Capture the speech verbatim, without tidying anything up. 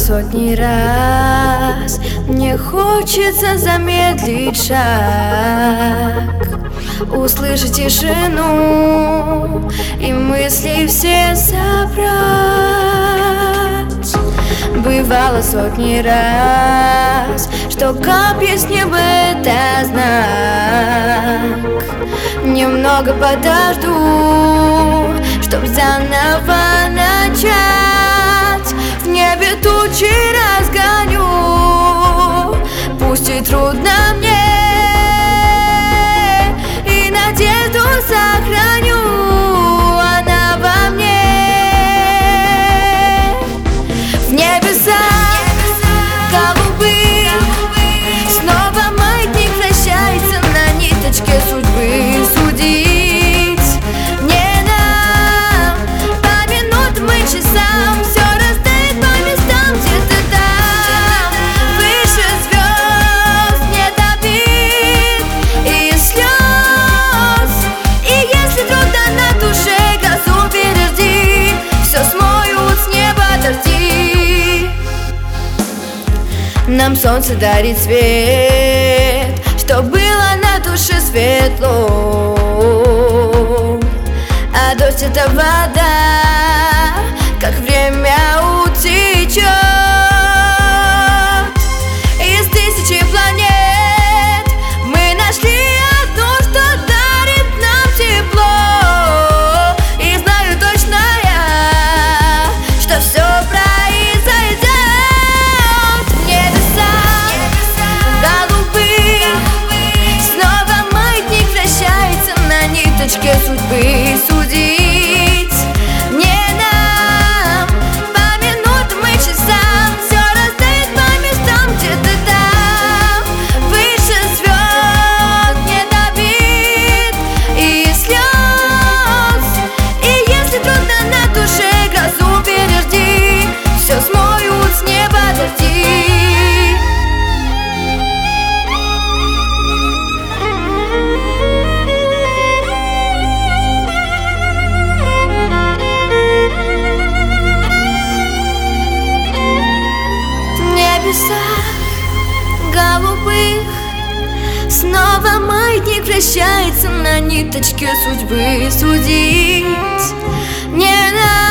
сотни раз. Мне хочется замедлить шаг, услышать тишину и мысли все собрать. Бывало сотни раз, что капли с неба — это знак. Немного подожду, чтоб заново начать. В небе тучи разгоню, пусть и трудно мне, и надежду сохраню, она во мне. В небеса голубые снова маятник вращается на ниточке судьбы. Судить не нам, по минутам и часам все растает по местам, где-то там, выше звезд, нет обид и слез. И если трудно на душе, грозу пережди, все смоют с неба дожди. Нам солнце дарит свет, что было на душе светло, а дождь — это вода, как время утечет. Из тысячи планет мы нашли одну, что дарит нам тепло. И знаю точно я, что все произойдет. В небесах голубых снова маятник вращается на ниточке судьбы. Судить не нам, по минутам и часам все растает по местам, где-то там, выше звезд, нет обид и слез. И если трудно на душе, грозу пережди, все смоют с неба дожди. Голубых снова маятник вращается на ниточке судьбы. Судить не надо.